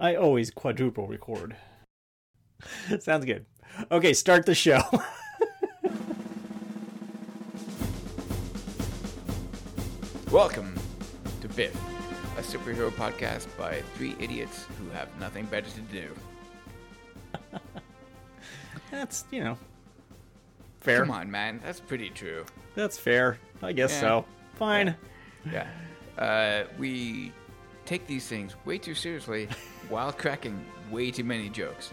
I always quadruple record. Sounds good. Okay, start the show. Welcome to Biff, a superhero podcast by three idiots who have nothing better to do. That's, fair. Come on, man. That's pretty true. That's fair. I guess so. Fine. Yeah. We take these things way too seriously while cracking way too many jokes.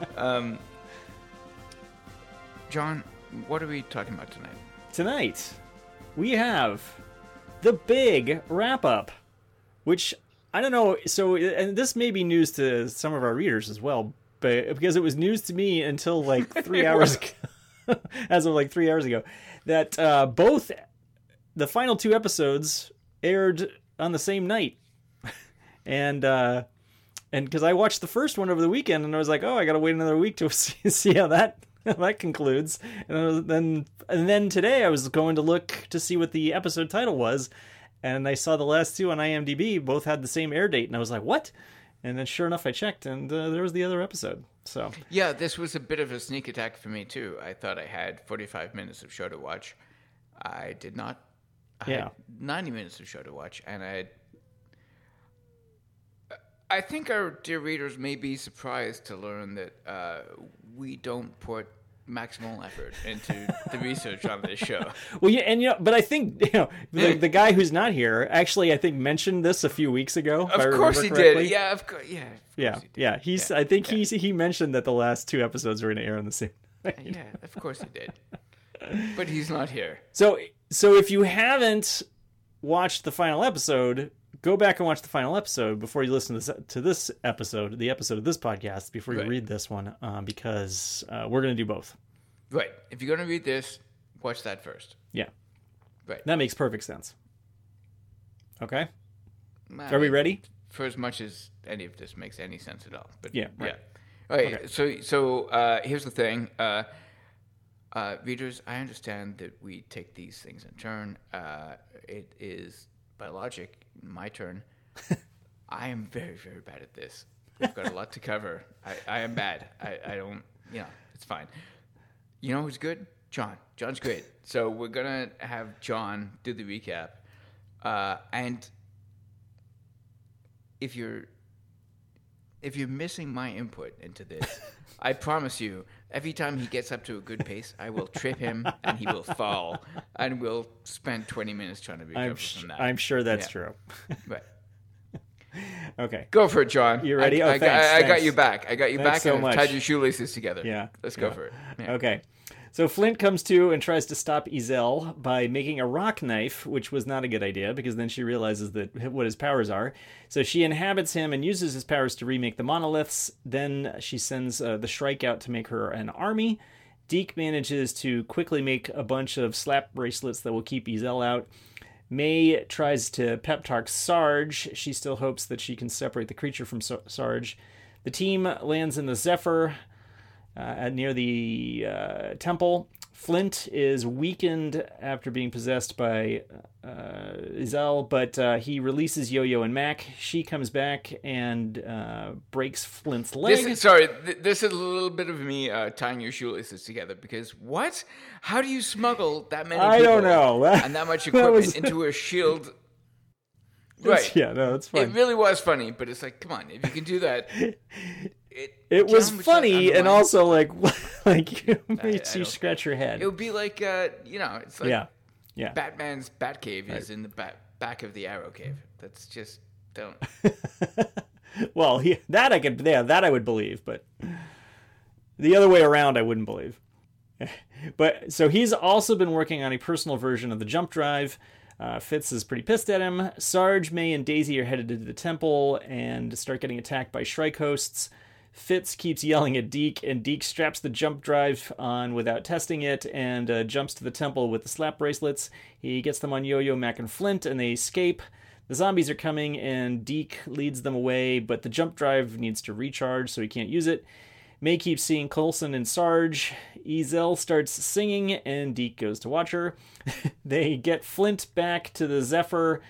John, what are we talking about tonight? Tonight, we have the big wrap-up, which, I don't know, so, and this may be news to some of our readers as well, but because it was news to me until like 3 hours ago, as of like 3 hours ago, that both the final two episodes aired on the same night. And because I watched the first one over the weekend, and I was like, oh, I gotta wait another week to see how that concludes. And then today I was going to look to see what the episode title was, and I saw the last two on IMDb both had the same air date, and I was like, what? And then sure enough, I checked, and there was the other episode. So yeah, this was a bit of a sneak attack for me too. I thought I had 45 minutes of show to watch. I did not. I had 90 minutes of show to watch, and I think our dear readers may be surprised to learn that we don't put maximal effort into the research on this show. Well, yeah, and but I think the guy who's not here actually, I think, mentioned this a few weeks ago. Of course he did. Yeah, of course. Yeah. Yeah. I think he mentioned that the last two episodes were going to air on the same night. Yeah, of course he did. But he's not here. So if you haven't watched the final episode, go back and watch the final episode before you listen to this episode, the episode of this podcast, before you read this one, because we're going to do both. Right. If you're going to read this, watch that first. Yeah. Right. That makes perfect sense. Okay. Are we ready? For as much as any of this makes any sense at all. But yeah. Right. Okay. So here's the thing. Readers, I understand that we take these things in turn. It is, by logic, my turn. I am very, very bad at this. I've got a lot to cover. I am bad. I don't, it's fine. You know who's good? John. John's great. So we're going to have John do the recap. And if you're missing my input into this, I promise you, every time he gets up to a good pace, I will trip him and he will fall, and we'll spend 20 minutes trying to recover from that. I'm sure that's true. Right. Okay. Go for it, John. You ready? I got you back. I got you Thanks back, so and much. I've tied your shoelaces together. Yeah. Let's go for it. Yeah. Okay. So Flint comes to and tries to stop Ezel by making a rock knife, which was not a good idea because then she realizes what his powers are. So she inhabits him and uses his powers to remake the monoliths. Then she sends the Shrike out to make her an army. Deke manages to quickly make a bunch of slap bracelets that will keep Ezel out. May tries to pep talk Sarge. She still hopes that she can separate the creature from Sarge. The team lands in the Zephyr near the temple. Flint is weakened after being possessed by Ezel, but he releases Yo-Yo and Mac. She comes back and breaks Flint's leg. This is a little bit of me tying your shoelaces together, because what? How do you smuggle that many people I don't know. and that much equipment into a shield? Right. Yeah, no, it's fine. It really was funny, but it's like, come on, if you can do that. It was funny and also like makes you scratch your head. It would be like, it's like Batman's Batcave is in the back of the Arrow Cave. That's just, don't. Well, that I would believe, but the other way around I wouldn't believe. But so he's also been working on a personal version of the jump drive. Fitz is pretty pissed at him. Sarge, May, and Daisy are headed to the temple and start getting attacked by Shrike hosts. Fitz keeps yelling at Deke, and Deke straps the jump drive on without testing it and jumps to the temple with the slap bracelets. He gets them on Yo-Yo, Mac, and Flint, and they escape. The zombies are coming, and Deke leads them away, but the jump drive needs to recharge, so he can't use it. May keeps seeing Coulson and Sarge. Ezel starts singing, and Deke goes to watch her. They get Flint back to the Zephyr,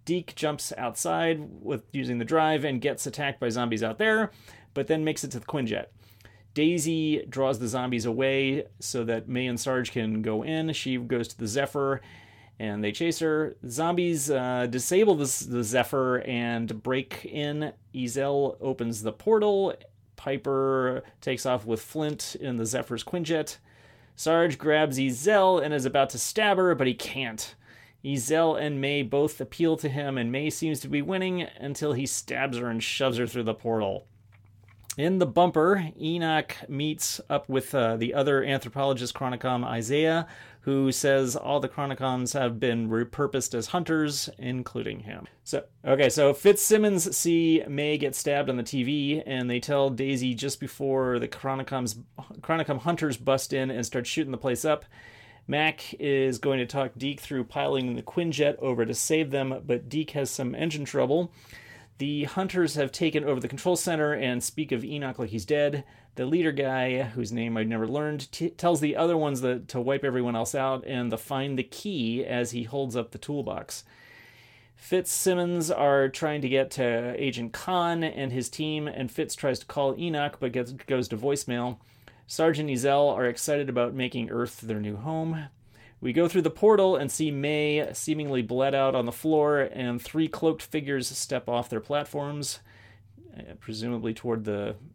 Deke jumps outside with using the drive and gets attacked by zombies out there, but then makes it to the Quinjet. Daisy draws the zombies away so that May and Sarge can go in. She goes to the Zephyr, and they chase her. Zombies disable the Zephyr and break in. Ezel opens the portal. Piper takes off with Flint in the Zephyr's Quinjet. Sarge grabs Ezel and is about to stab her, but he can't. Ezel and May both appeal to him, and May seems to be winning until he stabs her and shoves her through the portal. In the bumper, Enoch meets up with the other anthropologist Chronicom, Isaiah, who says all the Chronicoms have been repurposed as hunters, including him. So Fitzsimmons see May get stabbed on the TV, and they tell Daisy just before the Chronicom hunters bust in and start shooting the place up. Mac is going to talk Deke through piloting the Quinjet over to save them, but Deke has some engine trouble. The hunters have taken over the control center and speak of Enoch like he's dead. The leader guy, whose name I've never learned, tells the other ones to wipe everyone else out and to find the key as he holds up the toolbox. Fitzsimmons are trying to get to Agent Khan and his team, and Fitz tries to call Enoch but goes to voicemail. Sarge and Ezel are excited about making Earth their new home. We go through the portal and see May seemingly bled out on the floor, and 3 cloaked figures step off their platforms, presumably toward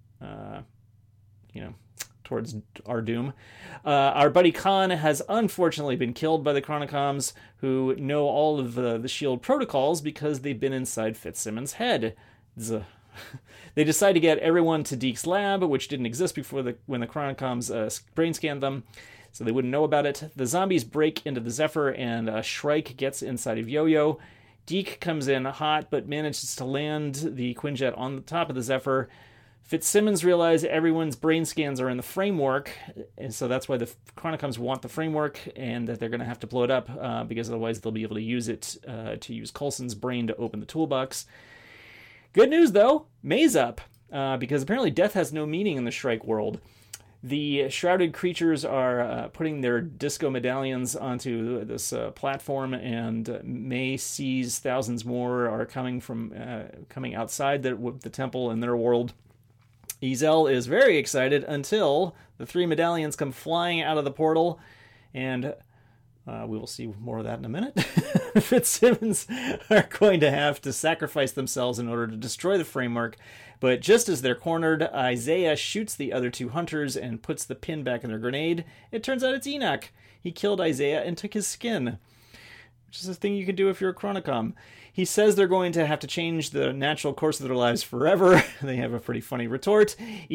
towards our doom. Our buddy Khan has unfortunately been killed by the Chronicoms, who know all of the S.H.I.E.L.D. protocols because they've been inside Fitzsimmons' head. They decide to get everyone to Deke's lab, which didn't exist before when the Chronicoms brain scanned them, so they wouldn't know about it. The zombies break into the Zephyr, and Shrike gets inside of Yo-Yo. Deke comes in hot, but manages to land the Quinjet on the top of the Zephyr. Fitzsimmons realizes everyone's brain scans are in the framework, and so that's why the Chronicoms want the framework, and that they're going to have to blow it up, because otherwise they'll be able to use it to use Coulson's brain to open the toolbox. Good news, though. May's up, because apparently death has no meaning in the Shrike world. The shrouded creatures are putting their disco medallions onto this platform, and May sees thousands more are coming outside the temple in their world. Ezel is very excited until the 3 medallions come flying out of the portal, and we will see more of that in a minute. Fitzsimmons are going to have to sacrifice themselves in order to destroy the framework, but just as they're cornered, Isaiah shoots the other 2 hunters and puts the pin back in their grenade. It turns out it's Enoch. He killed Isaiah and took his skin, which is a thing you can do if you're a Chronicom. He says they're going to have to change the natural course of their lives forever. They have a pretty funny retort.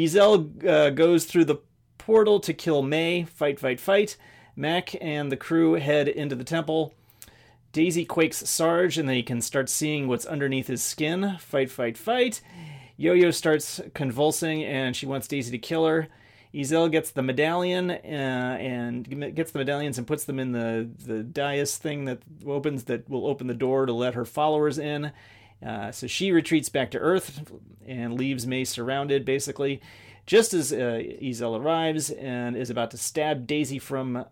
Ezel goes through the portal to kill May. Fight. Mac and the crew head into the temple. Daisy quakes Sarge, and they can start seeing what's underneath his skin. Fight. Yo-Yo starts convulsing, and she wants Daisy to kill her. Ezel gets the medallion and gets the medallions and puts them in the dais thing that will open the door to let her followers in. So she retreats back to Earth and leaves May surrounded, basically. Just as Ezel arrives and is about to stab Daisy from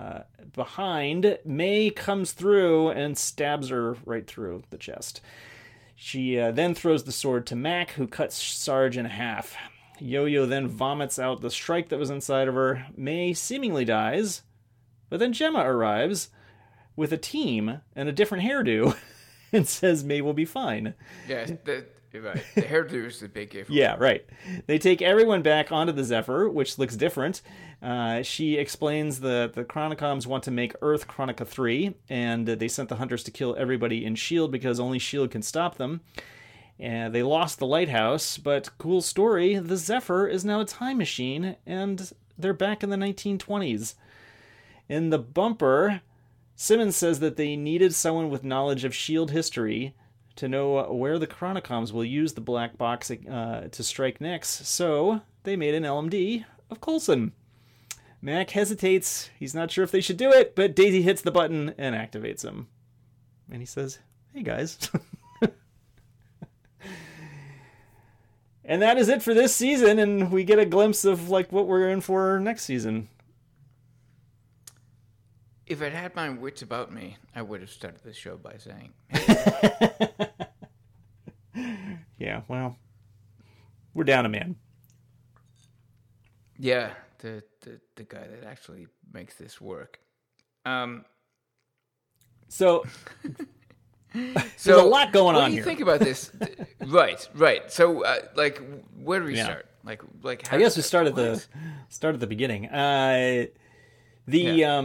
behind, May comes through and stabs her right through the chest. She then throws the sword to Mac, who cuts Sarge in half. Yo-Yo then vomits out the Shrike that was inside of her. May seemingly dies, but then Gemma arrives with a team and a different hairdo and says May will be fine. Yeah, right. The hairdo is the big gift. Yeah, right. They take everyone back onto the Zephyr, which looks different. She explains the Chronicoms want to make Earth Chronica 3, and they sent the hunters to kill everybody in S.H.I.E.L.D. because only S.H.I.E.L.D. can stop them. And they lost the lighthouse, but cool story, the Zephyr is now a time machine, and they're back in the 1920s. In the bumper, Simmons says that they needed someone with knowledge of S.H.I.E.L.D. history to know where the Chronicoms will use the black box to strike next, so they made an LMD of Coulson. Mac hesitates, he's not sure if they should do it, but Daisy hits the button and activates him. And he says, hey guys... And that is it for this season, and we get a glimpse of what we're in for next season. if I'd had my wits about me, I would have started the show by saying, Yeah, well, we're down a man. yeah, the guy that actually makes this work. So there's a lot going what on do you here. think about this? Right. So, where do we Yeah. start? Like how I guess does we start at what? the beginning. Yeah.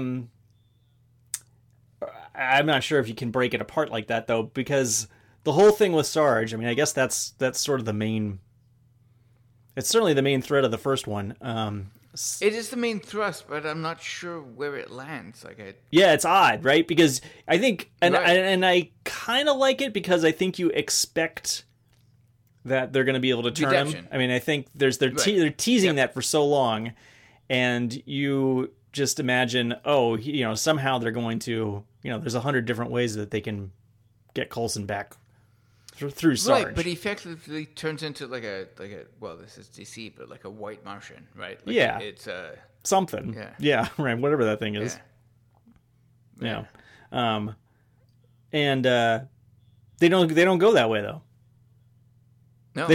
I'm not sure if you can break it apart like that though, because the whole thing with Sarge. I mean, I guess that's sort of the main. It's certainly the main thread of the first one. It is the main thrust, but I'm not sure where it lands. Yeah, it's odd, right? Because I think, and Right. I kind of like it because I think you expect that they're going to be able to turn him. Redemption. I mean, I think they're Right. teasing that for so long, and you just imagine, somehow they're going to, there's 100 different ways that they can get Coulson back through Sarge. Right, but he effectively turns into like a well, this is DC, but like a white Martian, right? Like Yeah. it's Something. Yeah. Right. Whatever that thing is. yeah. Yeah. And they don't go that way though. No,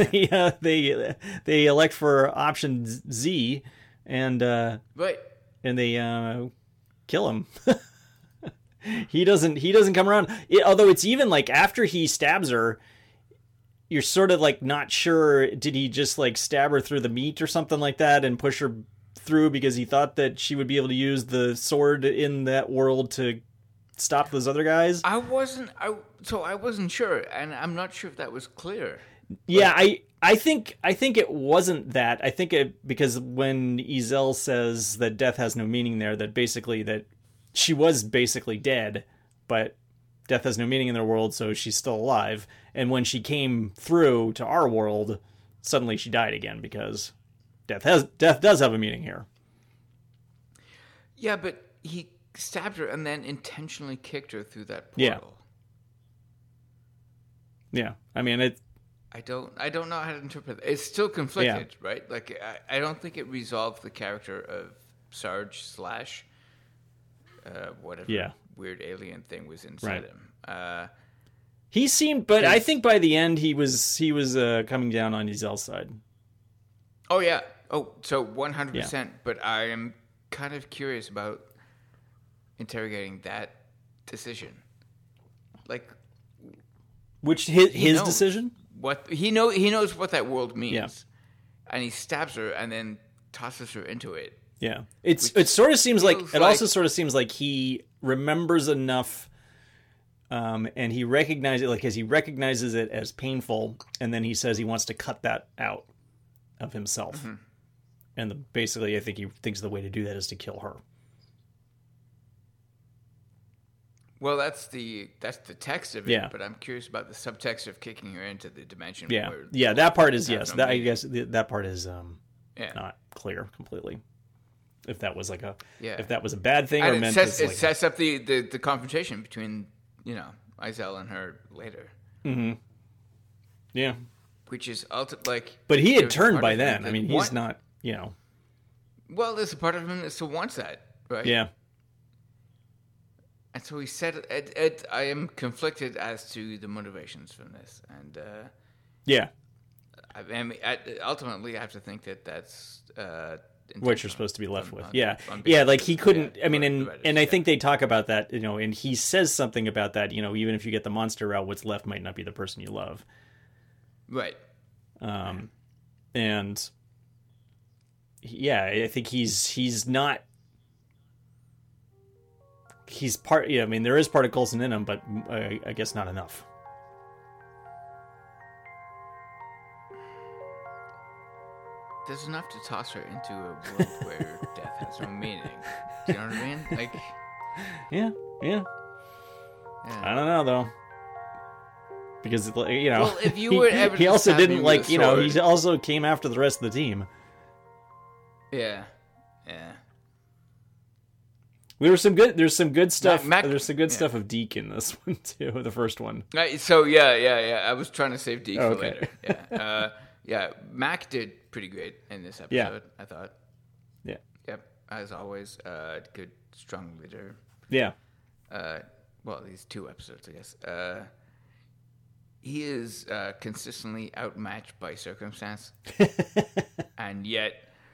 They elect for option Z, and right. they kill him. He doesn't come around. Although it's even like after he stabs her, you're sort of like not sure. Did he just like stab her through the meat or something like that and push her through because he thought that she would be able to use the sword in that world to stop those other guys? I wasn't sure, and I'm not sure if that was clear. Yeah, I think it wasn't that. I think it because when Ezel says that death has no meaning there, that basically that she was basically dead, but death has no meaning in their world, so she's still alive. And when she came through to our world, suddenly she died again because death does have a meaning here. Yeah, but he stabbed her and then intentionally kicked her through that Yeah. portal. Yeah, I mean it. I don't know how to interpret it. It's still conflicted, right? Like I don't think it resolved the character of Sarge / whatever Yeah. weird alien thing was inside Right. him. He seemed, but I think by the end he was coming down on Ezel's side. Oh yeah. Oh, so 100%. But I am kind of curious about interrogating that decision. Like, Which his knows decision? what he knows what that world means, Yeah. and he stabs her and then tosses her into it. Yeah, it sort of seems like feels it like- also sort of seems like he remembers enough, and he recognizes it as painful, and then he says he wants to cut that out of himself, and basically, I think he thinks the way to do that is to kill her. Well, that's the text of it. Yeah. But I'm curious about the subtext of kicking her into the dimension. Yeah, where yeah, that part is has yes. no That, I meaning. guess that part is Yeah. not clear completely. If that was if that was a bad thing And or it meant sets, as it like sets up the confrontation between Ezel and her later, yeah. which is like. But he had there's a turned part by of him then. that I mean, he's want- not. Well, there's a part of him that still wants that, right? Yeah. And so he said, I am conflicted as to the motivations from this, and Yeah. ultimately I have to think that that's What you're supposed to be left with. on Yeah. behalf Yeah, of like he couldn't yeah, I mean the and writers, and I yeah. think they talk about that, and he says something about that, even if you get the monster out, what's left might not be the person you love. right. And yeah, I think he's not he's part I mean there is part of Coulson in him, but I guess not enough. There's enough to toss her into a world where death has no meaning. Do you know what I mean? Like, Yeah. yeah. I don't know though. Because Well, if you were ever he to also stab me didn't with a he sword- also came after the rest of the team. Yeah. Yeah. There's some good stuff. Mac- There's some good yeah. stuff of Deke in this one too, the first one. So yeah. I was trying to save Deke for Okay. later. Yeah. Yeah. Mac did pretty great in this episode, Yeah. I thought. Yeah. Yep. as always, good, strong leader. Yeah. Well, these 2 episodes, I guess. He is consistently outmatched by circumstance, and yet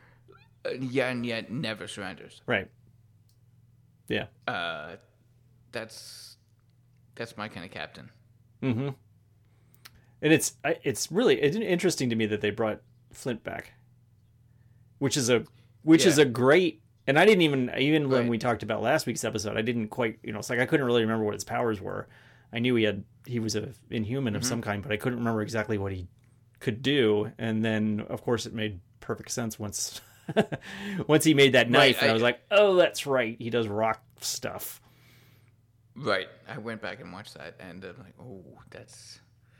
never surrenders. Right. Yeah. That's my kind of captain. Mm-hmm. And it's really interesting to me that they brought Flint back, which is a great. And I didn't even when we talked about last week's episode, I didn't quite, it's like I couldn't really remember what his powers were. I knew he was a inhuman of some kind, but I couldn't remember exactly what he could do. And then, of course, it made perfect sense once he made that knife, and I was like, oh, that's right, he does rock stuff. Right. I went back and watched that, and I'm like, oh, that's.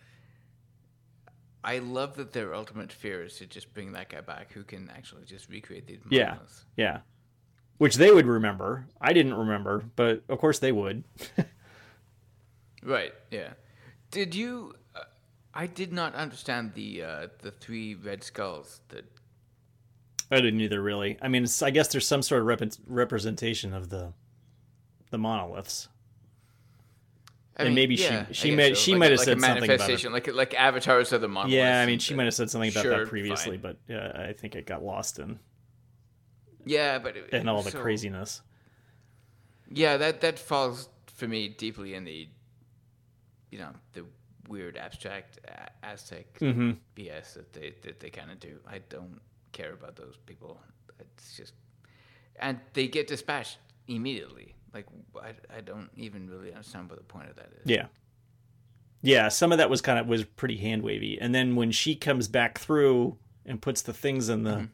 I love that their ultimate fear is to just bring that guy back who can actually just recreate these monoliths. Yeah. Which they would remember. I didn't remember, but of course they would. Right, yeah. Did you... I did not understand the 3 red skulls. I didn't either, really. I mean, I guess there's some sort of representation of the monoliths. I mean, maybe she might have said something about it. Like avatars of the monoliths. Yeah, I mean, she might have said something about that previously, fine. But I think it got lost in... Yeah, but... and all the craziness. Yeah, that falls, for me, deeply in the... the weird abstract Aztec BS that they kind of do. I don't care about those people. It's just, and they get dispatched immediately. Like I don't even really understand what the point of that is. Yeah. Some of that was pretty hand wavy, and then when she comes back through and puts the things in the,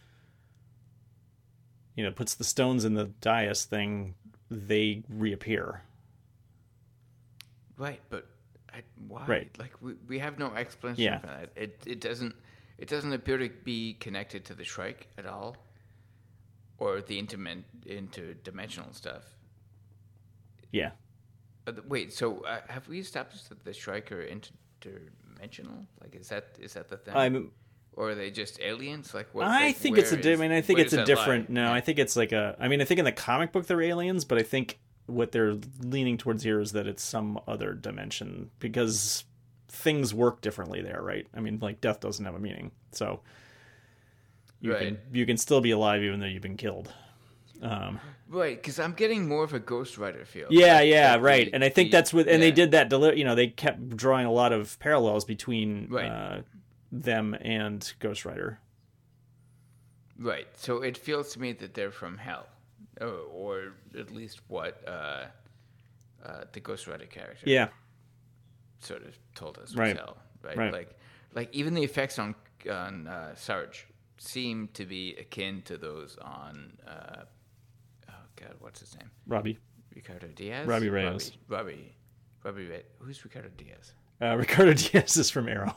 puts the stones in the dais thing, they reappear. Right, but why? Right. Like we have no explanation for that. It doesn't appear to be connected to the Shrike at all, or the interdimensional stuff. Yeah. Wait. So have we established that the Shrike are interdimensional? Like, is that the thing? Or are they just aliens? Like what? I think it's a. I mean, I think it's a different. No, I think it's like a. I mean, I think in the comic book they're aliens, but I think what they're leaning towards here is that it's some other dimension, because things work differently there, right? I mean, like death doesn't have a meaning, so you can still be alive even though you've been killed. Right, because I'm getting more of a Ghost Rider feel. Yeah, right. And I think that's what, and they did that. They kept drawing a lot of parallels between them and Ghost Rider. Right. So it feels to me that they're from hell. Or at least what the Ghost Rider character sort of told us was hell, right? Like even the effects on Sarge seem to be akin to those on what's his name? Ricardo Diaz. Robbie Reyes. Robbie Reyes. Who's Ricardo Diaz? Ricardo Diaz is from Arrow.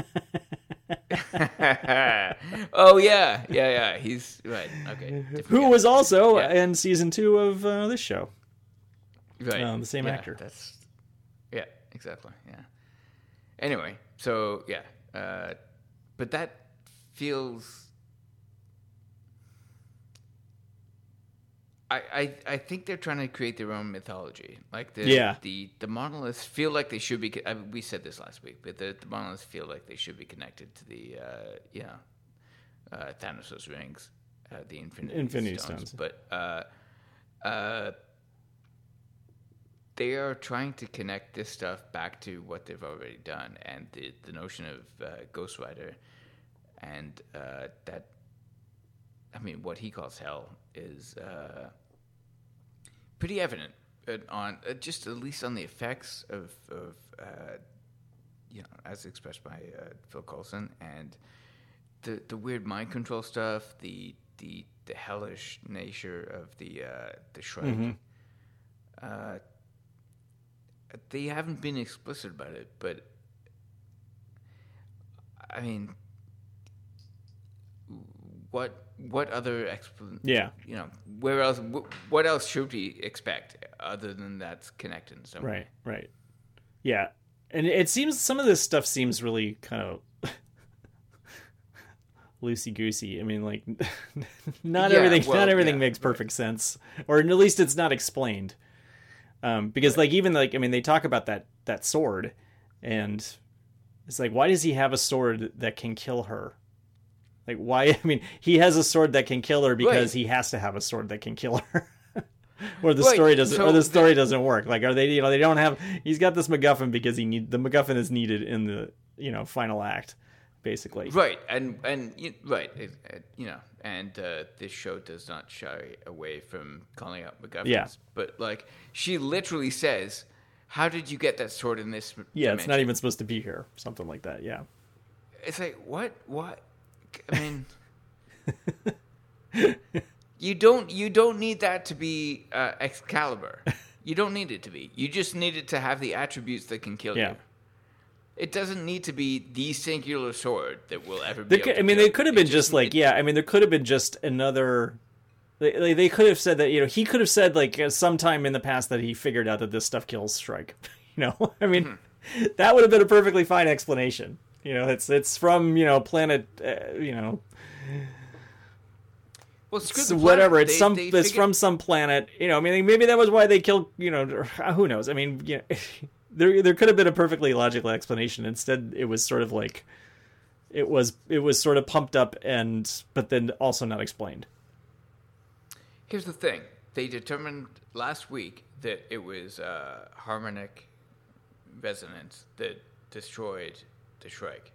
Oh yeah. He's right. Okay. Who was also in season 2 of this show? Right. The same actor. Exactly. Yeah. Anyway, so but that feels. I think they're trying to create their own mythology. Like the monoliths feel like they should be. We said this last week, but the monoliths feel like they should be connected to the Thanos' rings, the Infinity Stones. But they are trying to connect this stuff back to what they've already done, and the notion of Ghost Rider, and that. I mean, what he calls hell is pretty evident on just at least on the effects of as expressed by Phil Coulson, and the weird mind control stuff, the hellish nature of the Shrike. They haven't been explicit about it, but I mean, what other where else? What else should we expect other than that's connected in some way? Right. Yeah, and it seems some of this stuff seems really kind of loosey goosey. I mean, like, not Yeah, everything well, not everything yeah, makes right. perfect sense, or at least it's not explained. Because like even like I mean, they talk about that sword, and it's like, why does he have a sword that can kill her? Like, why? I mean, he has a sword that can kill her because Right. he has to have a sword that can kill her. Or the Right, story doesn't, so or the story doesn't work. Like, are they, they don't have. He's got this MacGuffin because the MacGuffin is needed in the, final act, basically. Right, right, and this show does not shy away from calling out MacGuffins. Yeah. But like, she literally says, "How did you get that sword in this Yeah, it's not dimension?" even supposed to be here. Something like that. Yeah. It's like, what? I mean, you don't need that to be Excalibur. You don't need it to be. You just need it to have the attributes that can kill Yeah. you. It doesn't need to be the singular sword that will ever be. I mean, they could have been just like, I mean, there could have been just another. They could have said that, he could have said like sometime in the past that he figured out that this stuff kills Shrike. I mean, that would have been a perfectly fine explanation. It's from planet, Well, screw so the whatever. planet. It's They it's figured- from some planet. I mean, maybe that was why they killed. Who knows? I mean, there could have been a perfectly logical explanation. Instead, it was sort of like it was sort of pumped up but then also not explained. Here's the thing: they determined last week that it was harmonic resonance that destroyed the Shrike.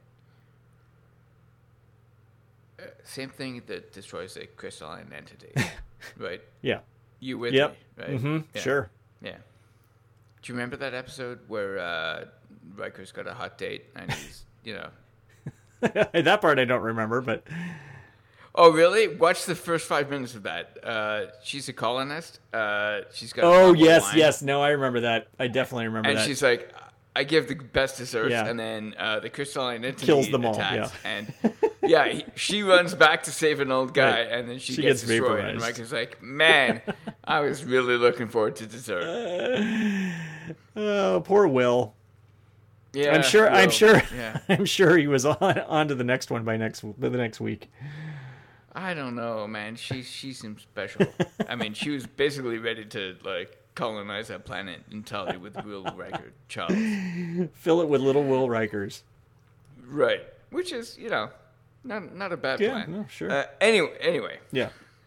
Same thing that destroys a crystalline entity, right? Yeah. You with Yep. me, right? Mm-hmm. Yeah. Sure. Yeah. Do you remember that episode where Riker's got a hot date and he's, That part I don't remember, but Oh, really? Watch the first 5 minutes of that. She's a colonist. She's got. A oh bottle of yes, wine, yes. No, I remember that. I definitely remember And that. she's like, "I give the best desserts," Yeah. and then the crystalline entity Kills them all, attacks, yeah. and she runs back to save an old guy, Right. and then she Gets gets destroyed. And vaporized. Riker's like, "Man, I was really looking forward to dessert." Oh, poor Will. Yeah, I'm sure. Yeah. I'm sure he was on to the next one by the next week. I don't know, man. She seems special. I mean, she was basically ready to colonize that planet entirely with Will Riker child. Fill it with little Will Rikers. Right. Which is, not a bad Yeah, plan. no, sure. Anyway, Yeah.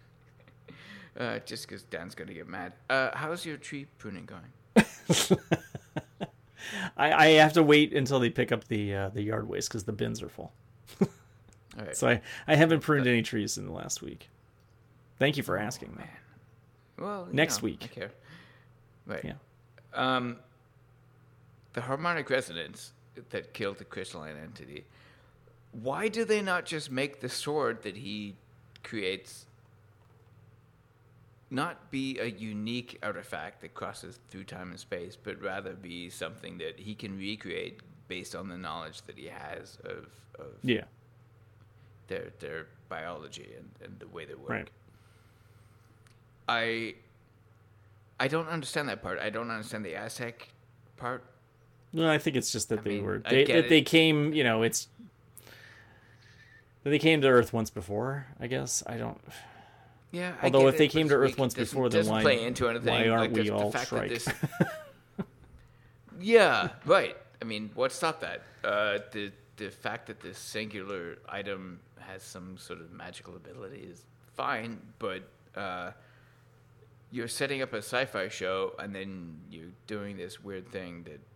just because Dan's going to get mad. How's your tree pruning going? I have to wait until they pick up the yard waste because the bins are full. All right. So I haven't pruned any trees in the last week. Thank you for asking, man. Well, Next week. I care. Right. Yeah. The harmonic resonance that killed the crystalline entity. Why do they not just make the sword that he creates not be a unique artifact that crosses through time and space, but rather be something that he can recreate based on the knowledge that he has of Yeah. their biology and the way they work. Right. I don't understand that part. I don't understand the Aztec part. No, I think it's just that I get they it. came. They came to Earth once before. I guess I don't. Yeah. Although I get if they it, came but to Earth it once doesn't- before, then doesn't why play into anything? why aren't we the all fact Shrike? that Yeah, right. I mean, what stopped that? The fact that this singular item has some sort of magical ability is fine, but you're setting up a sci-fi show and then you're doing this weird thing that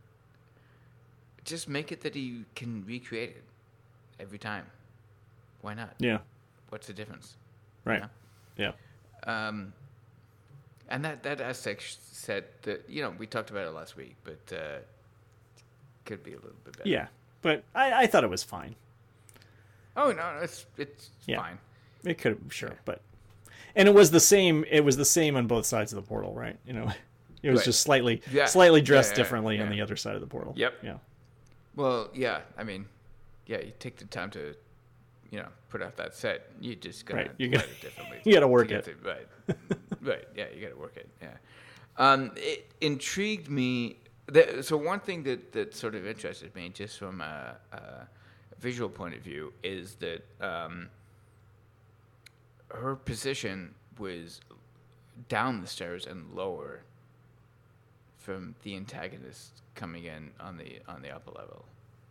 just make it that he can recreate it every time. Why not? Yeah. What's the difference? Right. Yeah. Yeah. And that Aztec set that we talked about it last week, but could be a little bit better. Yeah. But I thought it was fine. Oh no, it's Yeah. fine. It could sure, but and it was the same. It was the same on both sides of the portal, right? It was Right. just slightly Yeah. dressed Yeah, differently on yeah. the other side of the portal. Yep. Yeah. Well, yeah. I mean, you take the time to, put out that set. You just gotta Right, you write gotta- it differently. you gotta to work get it. Right. Right. Yeah, you gotta work it. Yeah. It intrigued me. So one thing that sort of interested me, just from a visual point of view, is that her position was down the stairs and lower from the antagonist coming in on the upper level.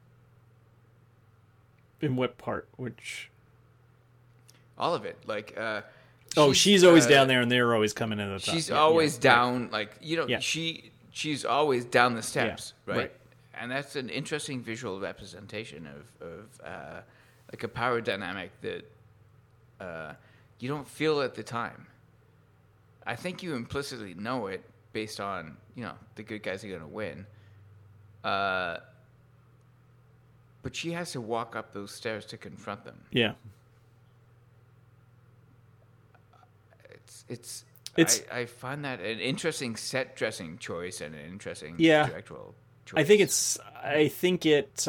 In what part? Which? All of it, like. She's always down there, and they're always coming in at the top. She's always down, right. Like Yeah. She's always down the steps, Yeah. right? And that's an interesting visual representation of like a power dynamic that you don't feel at the time. I think you implicitly know it based on, the good guys are going to win. But she has to walk up those stairs to confront them. Yeah. I find that an interesting set dressing choice and an interesting directorial choice. I think it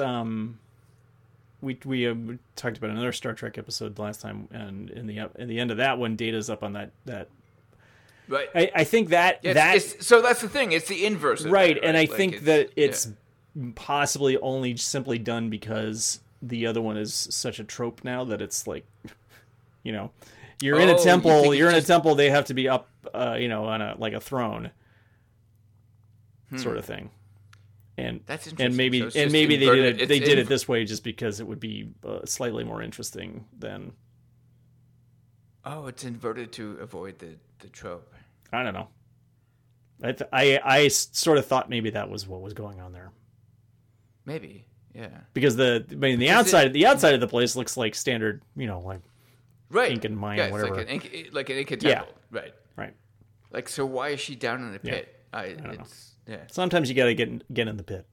we talked about another Star Trek episode last time, and in the end of that one, Data's up on that. Right. I think that so that's the thing. It's the inverse of right, that, and I like think that it's possibly only simply done because the other one is such a trope now that it's like, you're in a temple. You're in a temple. They have to be up, on a throne, sort of thing. And that's interesting. And maybe they did it this way just because it would be slightly more interesting than. Oh, it's inverted to avoid the trope. I don't know. I sort of thought maybe that was what was going on there. Maybe, yeah. Because the outside of the place looks like standard, like right. Incan Mayan, whatever. Like an Inca temple, right? Right. Like, so why is she down in the pit? I don't know. Yeah. Sometimes you got to get in the pit.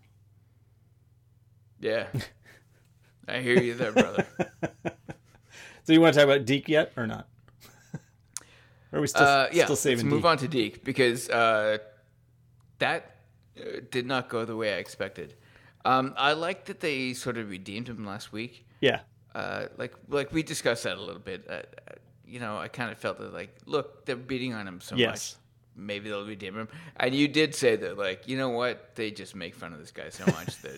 Yeah. I hear you there, brother. So you want to talk about Deke yet or not? Or are we still saving let's move on to Deke because that did not go the way I expected. I like that they sort of redeemed him last week. Yeah. Like we discussed that a little bit. I kind of felt that, like, look, they're beating on him so much. Maybe they'll redeem him. And you did say that, like, you know what? They just make fun of this guy so much that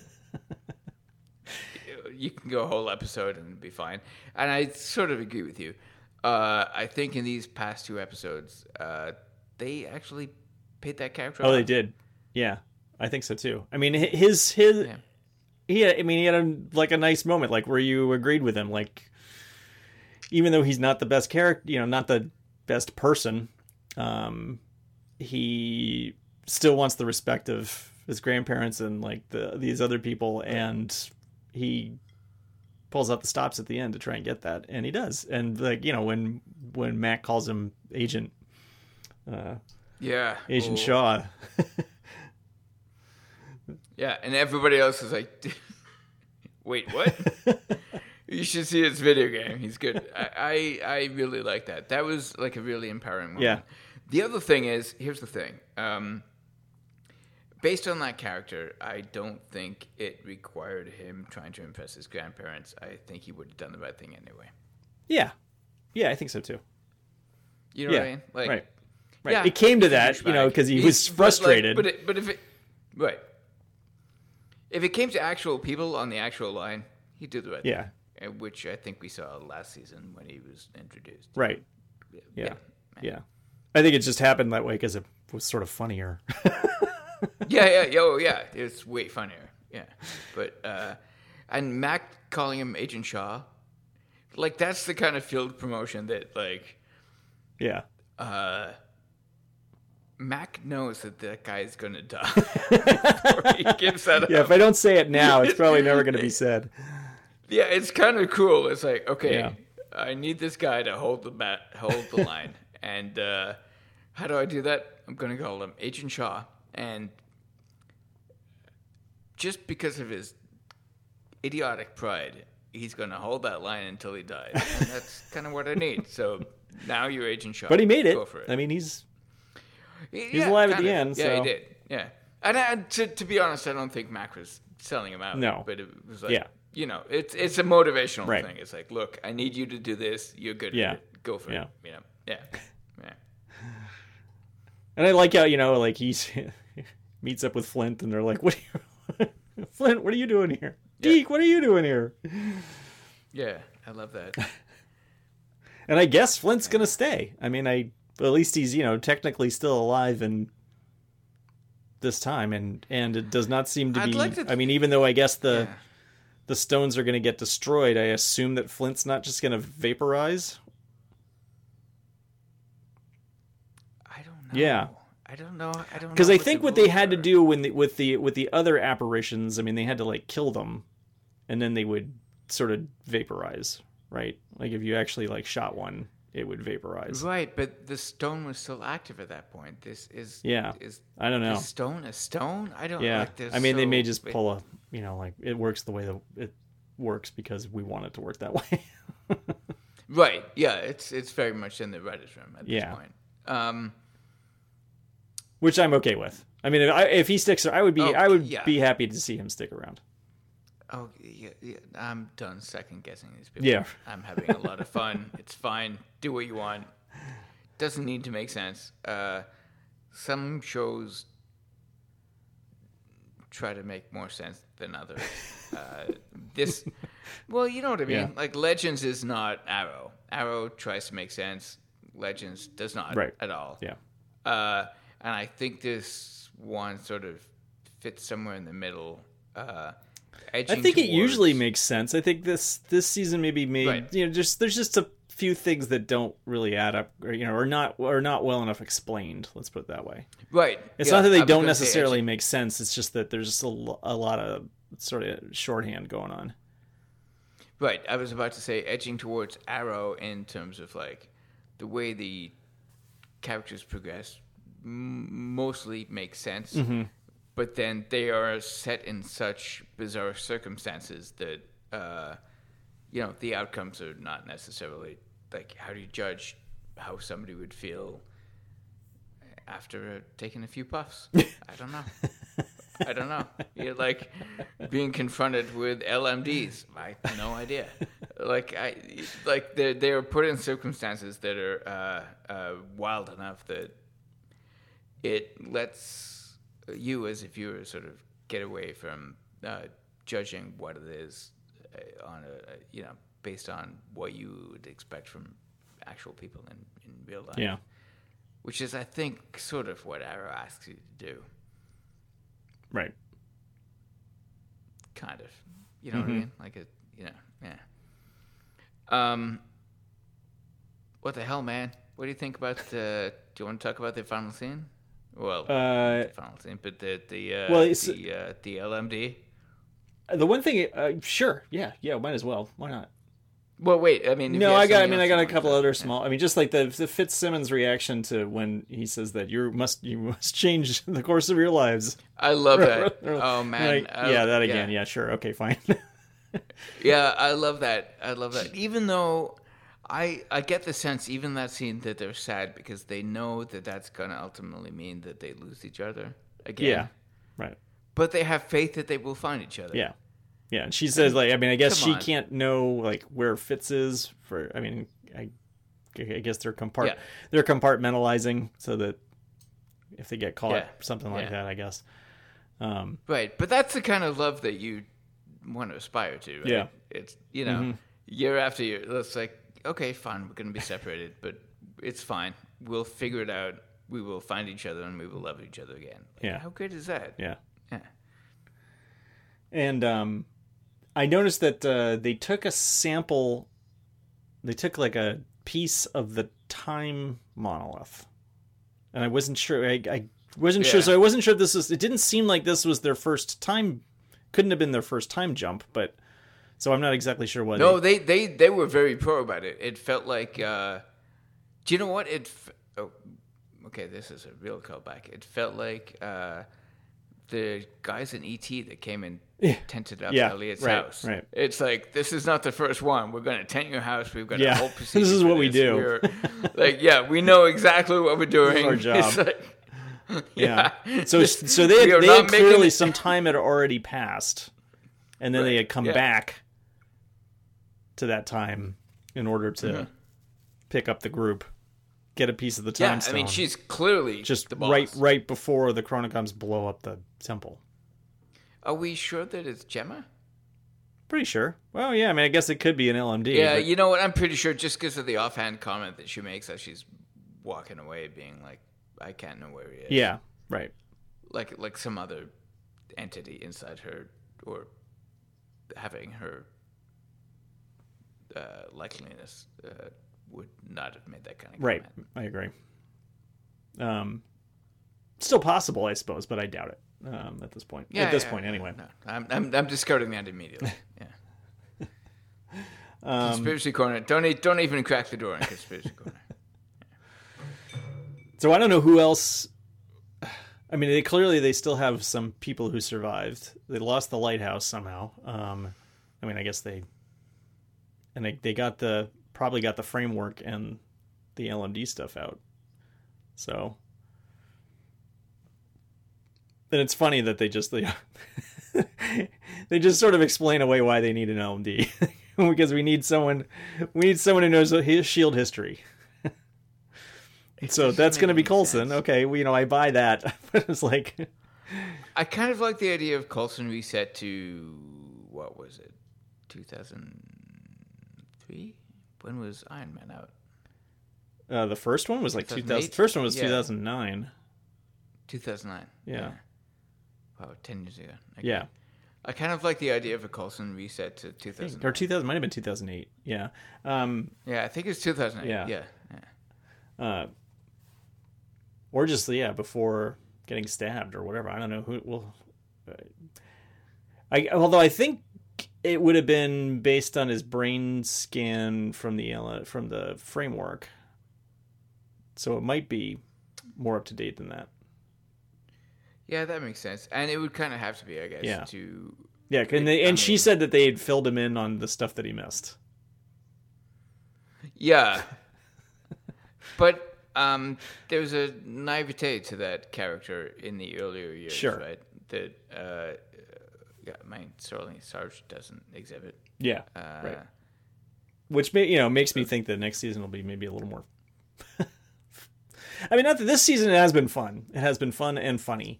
you can go a whole episode and be fine. And I sort of agree with you. I think in these past two episodes, they actually paid that character off. They did. Yeah, I think so too. I mean, he had a nice moment, like where you agreed with him, like even though he's not the best character, not the best person, he still wants the respect of his grandparents and like these other people, and he pulls out the stops at the end to try and get that, and he does. And like when Mac calls him Agent Shaw. Yeah, and everybody else is like, wait, what? You should see his video game. He's good. I really like that. That was like a really empowering moment. Yeah. The other thing is, here's the thing. Based on that character, I don't think it required him trying to impress his grandparents. I think he would have done the right thing anyway. Yeah. Yeah, I think so too. You know what I mean? Like, right. Yeah, it came to that, because he was frustrated. But if it came to actual people on the actual line, he'd do the right thing. Which I think we saw last season when he was introduced. Right. Yeah. I think it just happened that way because it was sort of funnier. Yeah. It's way funnier. Yeah. But, and Mac calling him Agent Shaw, like, that's the kind of field promotion that, like... Yeah. Mac knows that guy's going to die before he gives that up. Yeah, if I don't say it now, it's probably never going to be said. Yeah, it's kind of cool. It's like, okay, I need this guy to hold the line. And how do I do that? I'm going to call him Agent Shaw. And just because of his idiotic pride, he's going to hold that line until he dies. And that's kind of what I need. So now you're Agent Shaw. But he made it. Go for it. I mean, he's alive at the end. Yeah, he did. Yeah. And to be honest, I don't think Mac was selling him out. No. But it was like, it's a motivational thing. It's like, look, I need you to do this. You're good at it. Go for it. Yeah. And I like how, he meets up with Flint and they're like, Flint, what are you doing here? Deke, what are you doing here? Yeah, I love that. And I guess Flint's gonna stay. I mean, at least he's, technically still alive in this time, and it does not seem to I'd be. like to I mean, even though I guess Yeah. the stones are gonna get destroyed, I assume that Flint's not just gonna vaporize. I don't know. Yeah. I don't know. Because I think what they had to do. do with the other apparitions, I mean, they had to like kill them, and then they would sort of vaporize, right? Like if you actually like shot one, it would vaporize. Right, but the stone was still active at that point. This is Is I don't know. the stone a stone? I don't Yeah, like this. I mean, they may so- just pull like it works the way that it works because we want it to work that way. Right. Yeah, it's very much in the writer's room at this Yeah. point. Which I'm okay with. I mean, if he sticks, I would be yeah. be happy to see him stick around. Oh, yeah, I'm done second guessing these people. Yeah. I'm having a lot of fun. It's fine. Do what you want. Doesn't need to make sense. Some shows try to make more sense than others. Well, you know what I mean? Yeah. Like Legends is not Arrow. Arrow tries to make sense. Legends does not Right. at all. Yeah. And I think this one sort of fits somewhere in the middle. I think it usually towards- makes sense. I think this season maybe made Right. there's just a few things that don't really add up, or are not well enough explained. Let's put it that way. Right. It's Yeah, not that I they was don't gonna say necessarily make sense. It's just that there's just a lot of sort of shorthand going on. Right. I was about to say edging towards Arrow in terms of like the way the characters progress mostly makes sense. Mm-hmm. But then they are set in such bizarre circumstances that the outcomes are not necessarily like how do you judge how somebody would feel after taking a few puffs? I don't know. You're like being confronted with LMDs. I have no idea. They are put in circumstances that are wild enough that it lets you as a viewer sort of get away from judging what it is based on what you would expect from actual people in real life. Yeah. Which is, I think, sort of what Arrow asks you to do. Right. Kind of. You know what I mean? Like yeah. What the hell, man? What do you think about do you want to talk about the final scene? Well, not the final scene, but the LMD. The one thing, sure, yeah, might as well. Why not? Well, wait. I mean, if No, you have I got something else a you want couple to- other small. I mean, just like the Fitzsimmons reaction to when he says that you must change the course of your lives. I love that. Oh man. Like, that again. Yeah, sure. Okay, fine. Yeah, I love that. Even though I get the sense, even that scene, that they're sad because they know that that's going to ultimately mean that they lose each other again. Yeah, right. But they have faith that they will find each other. Yeah. Yeah, and she says, like, I mean, I guess Come she on. can't know, like, where Fitz is for, I mean, I guess they're compartmentalizing so that if they get caught, Yeah. something like Yeah. that, I guess. Right, but that's the kind of love that you want to aspire to, right? Yeah. It's, year after year, it's like, okay, fine, we're going to be separated, but it's fine. We'll figure it out. We will find each other and we will love each other again. Like, Yeah. How good is that? Yeah. Yeah. And I noticed that they took a sample, they took like a piece of the time monolith. And I wasn't sure, I wasn't sure, Yeah. so I wasn't sure if this was, it didn't seem like this was their first time, couldn't have been their first time jump, but, so I'm not exactly sure what. No, they were very pro about it. It felt like, do you know what? Okay, this is a real callback. It felt like the guys in E.T. that came and tented up Yeah, Elliot's right, house. right. It's like, this is not the first one. We're going to tent your house. We've got Yeah, a whole procedure. this is for what we do. We're, like, yeah, we know exactly what we're doing. our job. It's like, Yeah. So This- they we are had not making clearly it- some time had already passed, and then they Right, had come yeah. back to that time in order to Mm-hmm. pick up the group, get a piece of the time Yeah, I stone. mean, she's clearly just the boss. right before the Chronocoms blow up the temple. Are we sure that it's Gemma? Pretty sure. Well, yeah. I mean, I guess it could be an LMD. Yeah, but- you know what? I'm pretty sure just because of the offhand comment that she makes as she's walking away, being like, "I can't know where he is." Yeah. Right. Like some other entity inside her, or having her likeliness would not have made that kind of Right. comment. I agree. Still possible, I suppose, but I doubt it at this point. Yeah, at this yeah, point, yeah, anyway. No, I'm discarding that immediately. Yeah. Conspiracy corner. Don't even crack the door in conspiracy corner. So I don't know who else. I mean, they still have some people who survived. They lost the lighthouse somehow. I mean, I guess they probably got the framework and the LMD stuff out. So then it's funny that they just sort of explain away why they need an LMD because we need someone who knows his Shield history. So that's going to be Coulson. Sense. Okay, well, I buy that. But it's like, I kind of like the idea of Coulson reset to, what was it, 2003? When was Iron Man out? the first one was like 2000. 2008? First one was Yeah. 2009. 2009. Yeah. Wow, 10 years ago. Okay. Yeah. I kind of like the idea of a Coulson reset to Or 2000. 2000, might have been 2008. Yeah. Yeah, I think it's 2008. Yeah. Yeah. Or just, before getting stabbed or whatever. I don't know who. Well, although I think it would have been based on his brain scan from the framework. So it might be more up to date than that. Yeah, that makes sense. And it would kind of have to be, I guess, Yeah. to... Yeah, and she said that they had filled him in on the stuff that he missed. Yeah. But there was a naivete to that character in the earlier years, Sure. right? That Sterling Sarge doesn't exhibit. Yeah, right. Which makes me think that next season will be maybe a little more. I mean, not that this season it has been fun. It has been fun and funny,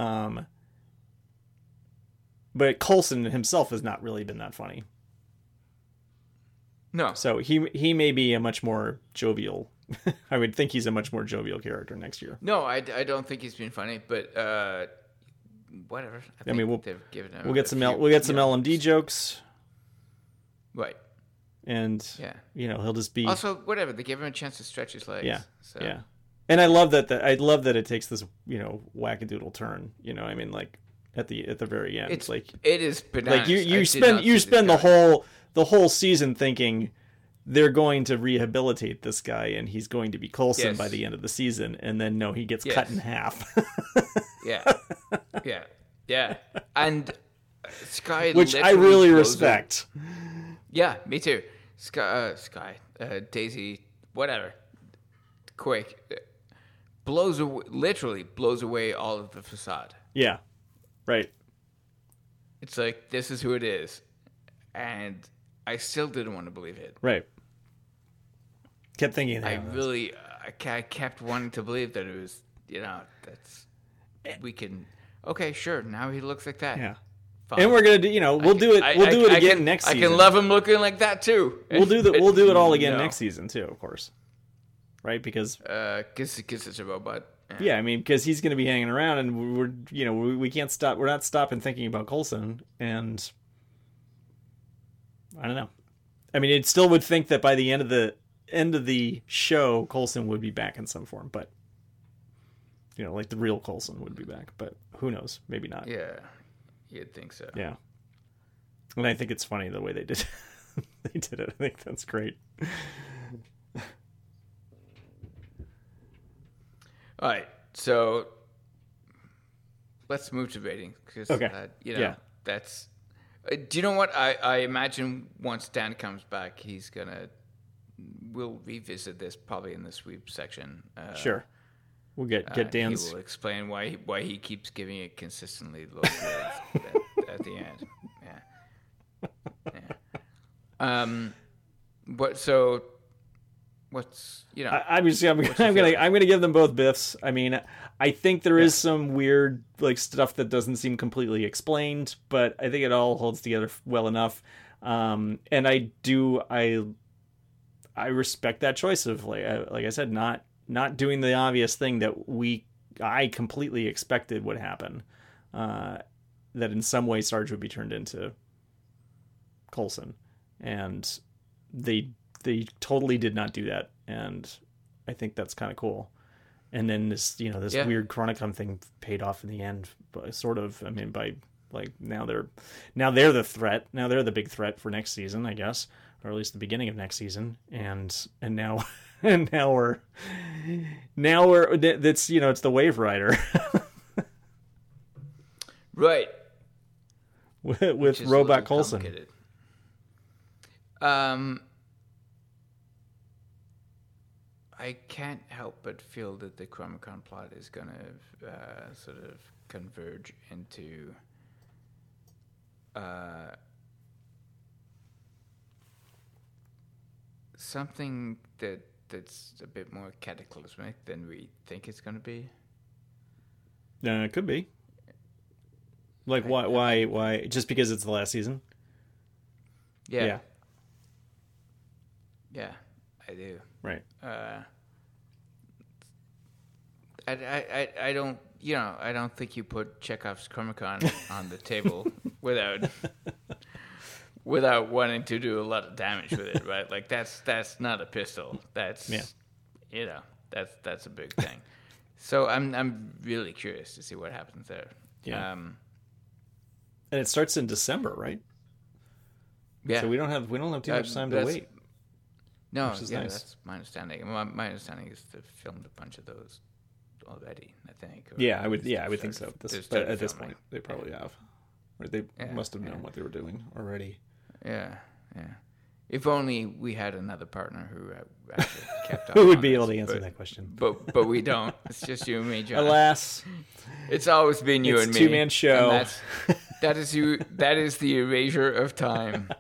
but Coulson himself has not really been that funny. No. So he may be a much more jovial. I would think he's a much more jovial character next year. No, I don't think he's been funny, but whatever. I mean, they've given him We'll get a some few, LMD jokes, Right. and Yeah. he'll just be Also, whatever. They give him a chance to stretch his legs. Yeah, So. yeah. And I love that. I love that it takes this, wackadoodle turn. I mean, like at the very end, It's like it is bananas. like you I did spend not see this the coming. whole season thinking they're going to rehabilitate this guy and he's going to be Coulson Yes. by the end of the season, and then no, he gets Yes. cut in half, Yeah. Yeah. And Sky, which I literally really blows respect. Yeah, me too. Sky, Daisy, whatever. Quick, literally blows away all of the facade. Yeah, right. It's like, this is who it is, and I still didn't want to believe it. Right. Kept thinking that. I kept wanting to believe that it was, we can. Okay, sure. Now he looks like that. Yeah. Fine. And we're gonna do. We'll do it. We'll do it again next season. I can love him looking like that too. We'll do it all again No. next season too, of course. Right? Because Because it's a robot. yeah, I mean, because he's going to be hanging around, and we can't stop. We're not stopping thinking about Coulson, and I don't know. I mean, it still would think that by the end of the show, Coulson would be back in some form, but like the real Coulson would be back. But who knows? Maybe not. Yeah, you'd think so. Yeah. And I think it's funny the way they did. They did it. I think that's great. All right, so let's move to rating. Cause, Okay. Yeah. That's. Do you know what I imagine? Once Dan comes back, we'll revisit this probably in the sweep section. Sure. We'll get Dan's. He will explain why he keeps giving it consistently low grades at the end. Yeah. But so What's you know? I'm gonna give them both biffs. I mean, I think there is some weird like stuff that doesn't seem completely explained, but I think it all holds together well enough. And I respect that choice of like I said, not doing the obvious thing that I completely expected would happen. That in some way Sarge would be turned into Coulson, and they totally did not do that, and I think that's kind of cool. And then this weird Chronicon thing paid off in the end, but sort of. I mean, by like now they're the threat. Now they're the big threat for next season, I guess, or at least the beginning of next season. And now now we're that's it's the Wave Rider, right? with Robot Coulson. I can't help but feel that the Chromicon plot is going to sort of converge into something that's a bit more cataclysmic than we think it's going to be. It could be. Like, why? Just because it's the last season? Yeah, I do. Right. I don't, I don't think you put Chekhov's Chromicon on the table without wanting to do a lot of damage with it, right? Like that's not a pistol. That's that's a big thing. So I'm really curious to see what happens there. Yeah. And it starts in December, right? Yeah. So we don't have too much time to wait. No, nice. That's my understanding. My understanding is they filmed a bunch of those already, I think. I would think so. But at this point, they probably have. Or they must have known what they were doing already. Yeah. If only we had another partner who actually kept on. Who would be able to answer that question? But we don't. It's just you and me, John. Alas, it's always been you and me. It's a two-man show. That is you. That is the erasure of time.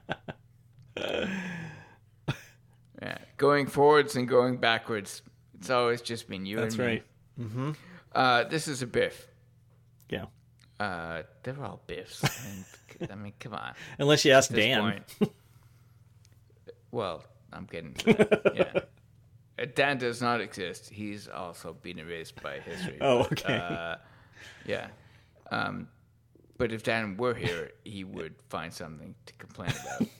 Yeah, going forwards and going backwards. It's always just been you and me. That's right. Mm-hmm. This is a biff. Yeah. They're all biffs. I mean, come on. Unless you ask Dan. Well, I'm getting to that. Yeah. Dan does not exist. He's also been erased by history. Oh, okay. Yeah. But if Dan were here, he would find something to complain about.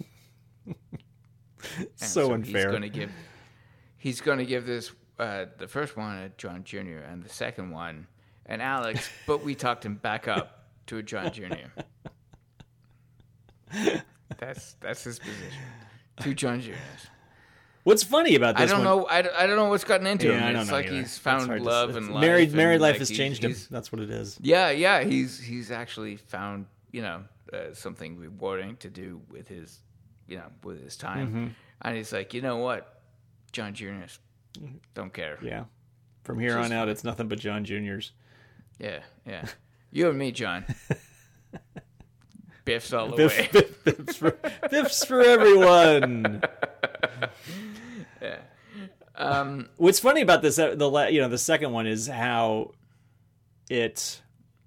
So unfair. He's going to give this the first one a John Jr. and the second one an Alex, but we talked him back up to a John Jr. That's his position. Two John Jr.'s. What's funny about this? I don't know. I don't know what's gotten into him. It's like either. He's found love and life. Married life has changed him. That's what it is. Yeah. He's actually found something rewarding to do with his with his time. Mm-hmm. And he's like, you know what, John Jr.'s don't care. Yeah. From here on out, it's nothing but John Jr.'s. Yeah. You and me, John. Biffs all the way. Biffs for everyone. Yeah. What's funny about this, the second one is how it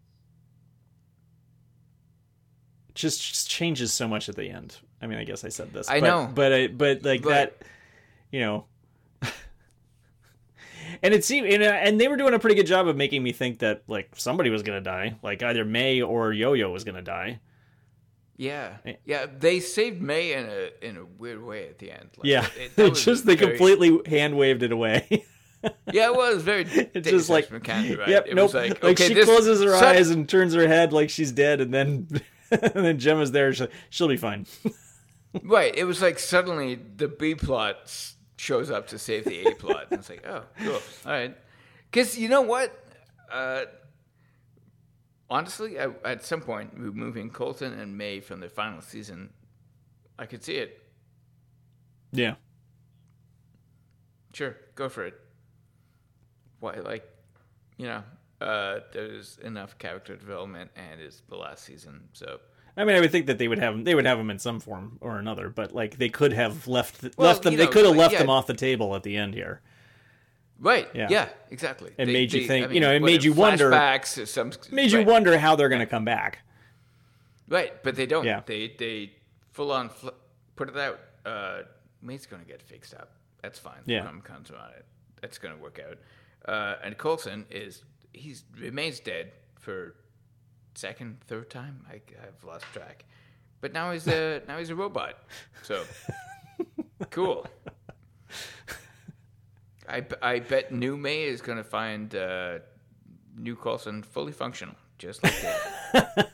just changes so much at the end. I mean, I guess I said this. I know. But that, and it seemed, and they were doing a pretty good job of making me think that like somebody was going to die, like either May or Yo-Yo was going to die. Yeah. They saved May in a weird way at the end. Like, they completely hand waved it away. Yeah, it was very. It's just like McCann, right? Yep. It Nope. was like, like okay, she closes her eyes and turns her head like she's dead, and then and then Gemma's there. She'll be fine. Right. It was like suddenly the B plot shows up to save the A plot, and it's like, oh, cool, all right. Because you know what? Honestly, at some point, removing Coulson and May from the final season, I could see it. Yeah. Sure, go for it. Why, there's enough character development, and it's the last season, so. I mean, I would think that they would have them in some form or another, but like they could have left them. you They know, could have like, left yeah. them off the table at the end here. Right. Yeah. Yeah. Exactly. It made you think. I mean, It made you wonder. Flashbacks. Made you right. wonder how they're going to come back. Right, but they don't. Yeah. They full on put it out. Mate's going to get fixed up. That's fine. Yeah. I'm confident on it. That's going to work out. And Coulson remains dead for second, third time. I've lost track. But now he's a robot. So cool. I bet new May is going to find new Coulson fully functional, just like that.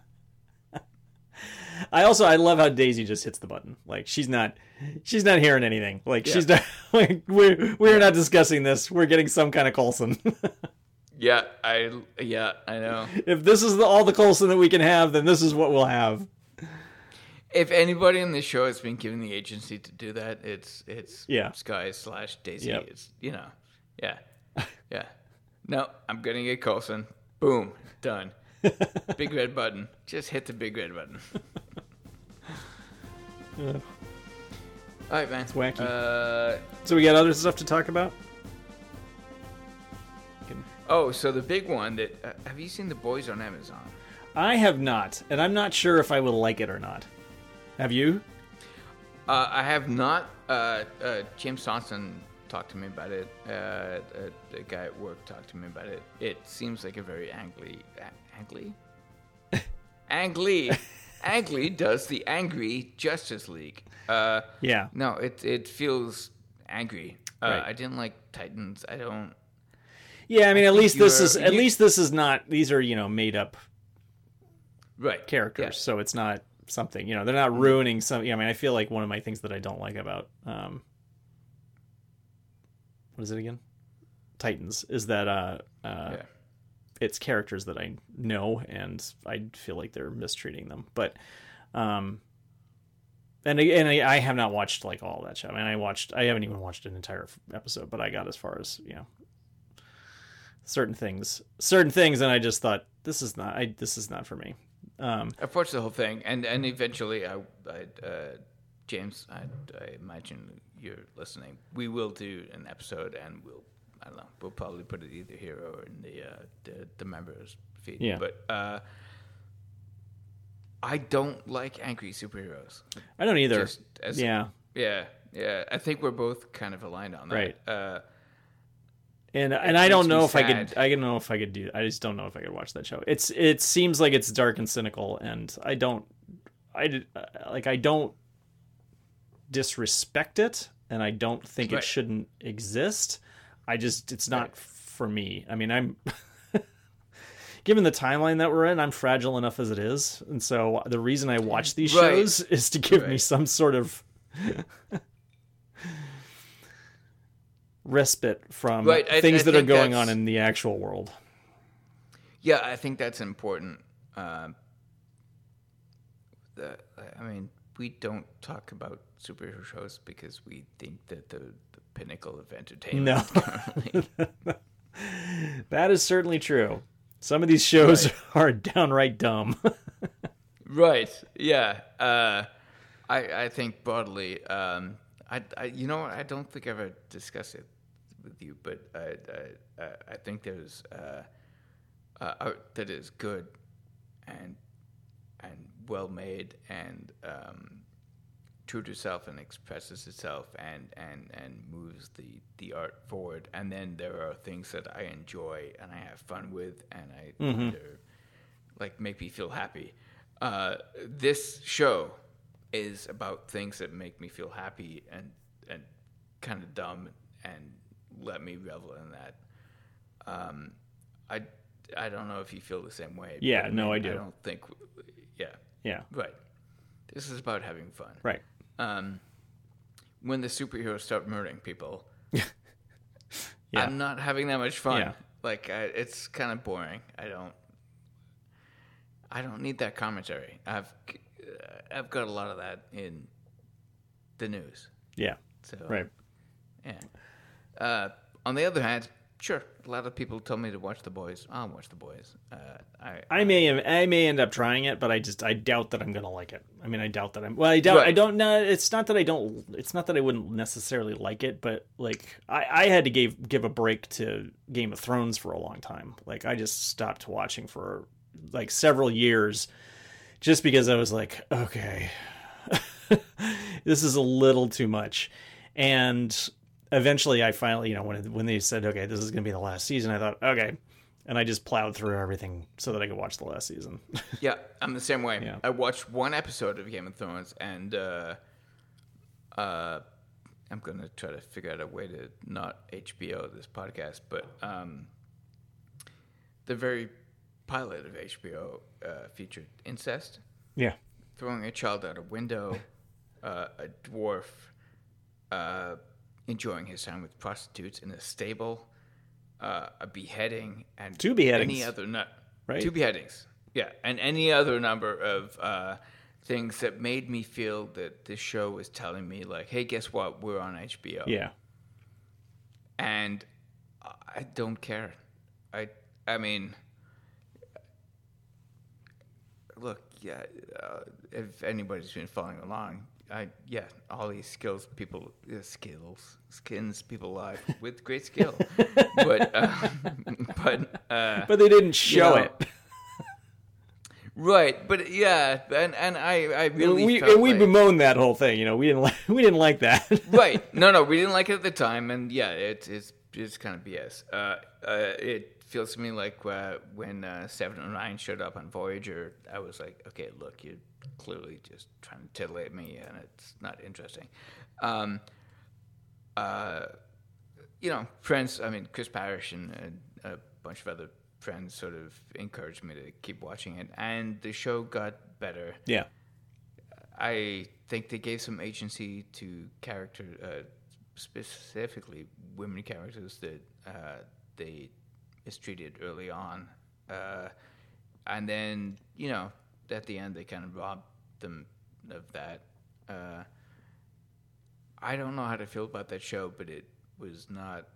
I love how Daisy just hits the button. Like she's not hearing anything. Like she's not. Like, we're not discussing this. We're getting some kind of Coulson. Yeah, I know. If this is all the Coulson that we can have, then this is what we'll have. If anybody in this show has been given the agency to do that, it's Sky / Daisy. Yep. It's yeah. No, I'm gonna get Coulson. Boom, done. Big red button. Just hit the big red button. All right, man. It's wacky. So we got other stuff to talk about? So the big one that have you seen The Boys on Amazon? I have not, and I'm not sure if I will like it or not. Have you? I have not. James Thompson talked to me about it. The guy at work talked to me about it. It seems like a very Ang Lee does the Angry Justice League. Yeah. No, it feels angry. Right. I didn't like Titans. I don't. Yeah, I mean, at least this is not. These are made up Right. characters, Yeah. so it's not something. They're not ruining some. I mean, I feel like one of my things that I don't like about what is it again? Titans is that it's characters that I know, and I feel like they're mistreating them. But and I have not watched like all that show. I mean, I haven't even watched an entire episode, but I got as far as certain things, and I just thought this is not for me. I've watched the whole thing, and eventually, James, I imagine you're listening. We will do an episode, and we'll probably put it either here or in the members feed. Yeah. But I don't like angry superheroes. I don't either. Just as, yeah. I think we're both kind of aligned on that. Right. And I don't know if sad. I don't know if I could do. I just don't know if I could watch that show. It seems like it's dark and cynical, and I don't disrespect it, and I don't think it shouldn't exist. It's not for me. I mean, I'm given the timeline that we're in, I'm fragile enough as it is, and so the reason I watch these shows is to give me some sort of respite from things that are going on in the actual world. Yeah, I think that's important. We don't talk about superhero shows because we think that the pinnacle of entertainment. No, that is certainly true. Some of these shows are downright dumb. Right. Yeah. I think broadly. I don't think I've ever discussed it with you, but I think there's art that is good and well made and true to itself and expresses itself and moves the art forward. And then there are things that I enjoy and I have fun with and make me feel happy. This show is about things that make me feel happy and kind of dumb and let me revel in that. I don't know if you feel the same way. Yeah, no, I do. I don't think. Yeah. Right. This is about having fun. Right. When the superheroes start murdering people, Yeah. I'm not having that much fun. Yeah. It's kind of boring. I don't need that commentary. I've got a lot of that in the news. Yeah. So right. Yeah. On the other hand, sure. A lot of people told me to watch The Boys. I'll watch The Boys. I may end up trying it, but I doubt that I'm gonna like it. I mean, I doubt that I'm. Well, I doubt. Right. I don't know. It's not that I don't. It's not that I wouldn't necessarily like it, but like I had to give a break to Game of Thrones for a long time. Like I just stopped watching for like several years, just because I was like, okay, this is a little too much, and eventually I finally, when they said, okay, this is going to be the last season, I thought, okay. And I just plowed through everything so that I could watch the last season. Yeah, I'm the same way. Yeah. I watched one episode of Game of Thrones, and I'm going to try to figure out a way to not HBO this podcast, but the very pilot of HBO featured incest. Yeah. Throwing a child out a window, a dwarf enjoying his time with prostitutes in a stable, a beheading, and 2 beheadings. Any other right? 2 beheadings, yeah, and any other number of things that made me feel that this show was telling me, like, hey, guess what? We're on HBO. Yeah. And I don't care. I mean, look, yeah, if anybody's been following along, all these skins people alive with great skill, but they didn't show it, right? But yeah, and I really we bemoaned that whole thing. We didn't like that, right? No, we didn't like it at the time, and yeah, it's kind of BS. It feels to me like when Seven and Nine showed up on Voyager, I was like, okay, look, you're clearly just trying to titillate me, and it's not interesting. Friends, I mean, Chris Parrish and a bunch of other friends sort of encouraged me to keep watching it, and the show got better. Yeah. I think they gave some agency to specifically women characters that they mistreated early on. And then, at the end, they kind of robbed them of that. I don't know how to feel about that show, but it was not...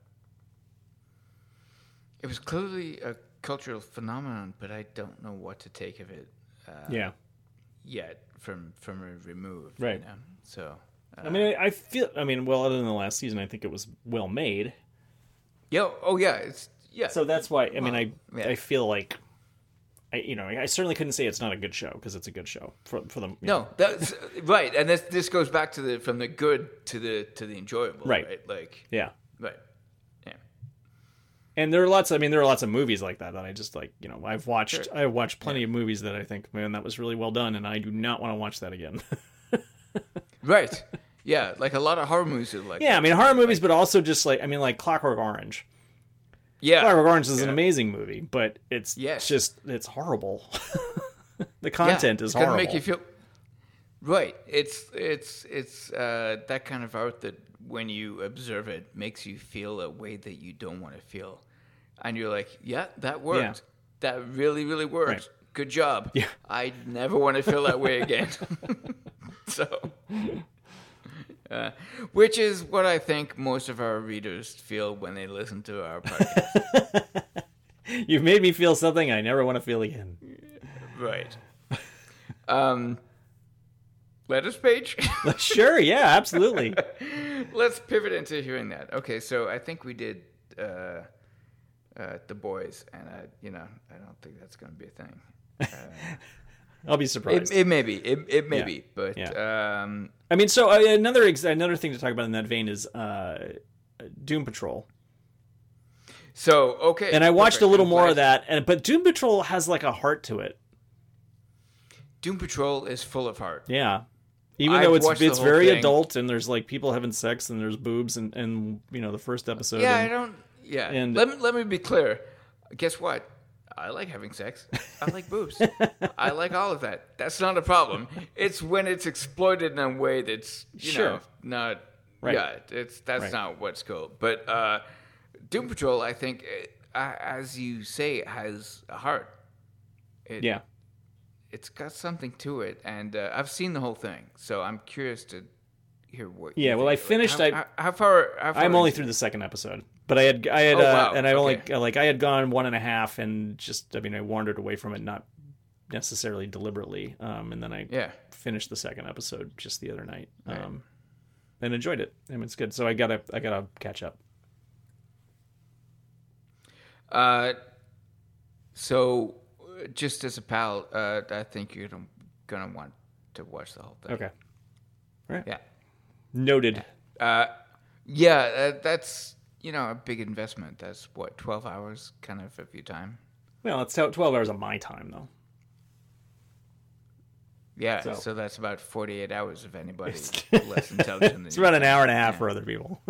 It was clearly a cultural phenomenon, but I don't know what to take of it yet from a remove. Right. So... I feel... well, other than the last season, I think it was well made. Yeah. Oh, yeah. Yeah. So that's why, I feel like... I certainly couldn't say it's not a good show, because it's a good show for them. No, that's right, and this goes back to from the good to the enjoyable, right? Like, yeah, right, yeah. And there are lots of movies like that I just like. I've watched plenty of movies that I think, man, that was really well done, and I do not want to watch that again. Right. Yeah, like a lot of horror movies are like. Yeah, horror movies, but also just like Clockwork Orange. Yeah, Clockwork Orange is an amazing movie, but it's horrible. The content is horrible. It's gonna make you feel right. It's that kind of art that when you observe it makes you feel a way that you don't want to feel, and you're like, yeah, that worked. Yeah. That really, really worked. Right. Good job. Yeah. I never want to feel that way again. So. Which is what I think most of our readers feel when they listen to our podcast. You've made me feel something I never want to feel again. Right. Letters page? Sure, yeah, absolutely. Let's pivot into hearing that. Okay, so I think we did The Boys, and I don't think that's going to be a thing. I'll be surprised. It may be. It may be, but yeah. So another thing to talk about in that vein is Doom Patrol. So okay, and I watched a little more of that, but Doom Patrol has like a heart to it. Doom Patrol is full of heart. Yeah, even though it's very adult and there's like people having sex and there's boobs and the first episode. Yeah, I don't. Yeah, and let me be clear. Guess what? I like having sex. I like boobs. I like all of that. That's not a problem. It's when it's exploited in a way that's not. Right. Yeah, that's not what's cool. But Doom Patrol, I think, as you say, has a heart. It's got something to it, and I've seen the whole thing, so I'm curious to hear what. Yeah, well, I finished. How far? I'm only through the second episode, but I had, wow. and I Okay. only I had gone 1.5, and just, I mean, I wandered away from it, not necessarily deliberately, and then I finished the second episode just the other night, and enjoyed it. I mean, it's good. So I gotta catch up. So just as a pal, I think you're gonna want to watch the whole thing. Okay. All right. Yeah. Noted. That's a big investment. That's what 12 hours kind of your time. Well, it's 12 hours of my time though. Yeah, so that's about 48 hours of anybody less intelligent than it's you. about an hour and a half for other people.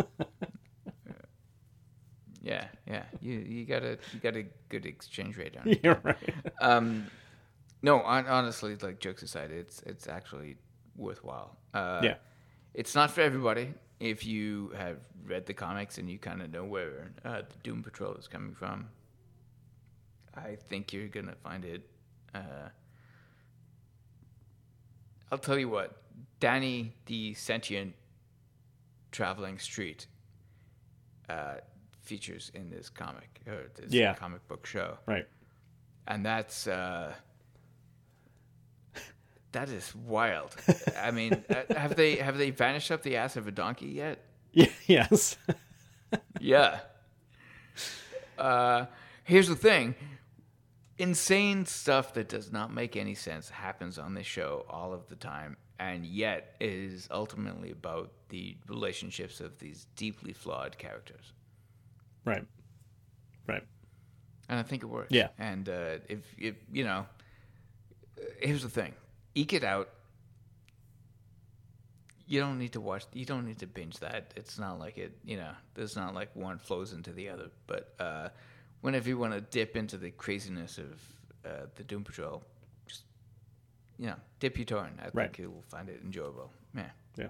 Yeah. You got a good exchange rate on it. You're right. No, honestly, like jokes aside, it's actually worthwhile. Yeah. It's not for everybody. If you have read the comics and you kind of know where the Doom Patrol is coming from, I think you're gonna find it. I'll tell you what, Danny the Sentient Traveling Street features in this comic, or this comic book show. Right. And that's that is wild. I mean, have they vanished up the ass of a donkey yet? Yes. Yeah. Here's the thing. Insane stuff that does not make any sense happens on this show all of the time, and yet is ultimately about the relationships of these deeply flawed characters. Right. And I think it works. Yeah. And if here's the thing. Eke it out. You don't need to binge that. It's not like it's not like one flows into the other. But whenever you want to dip into the craziness of the Doom Patrol, just dip your toe in. I think you'll find it enjoyable. Yeah.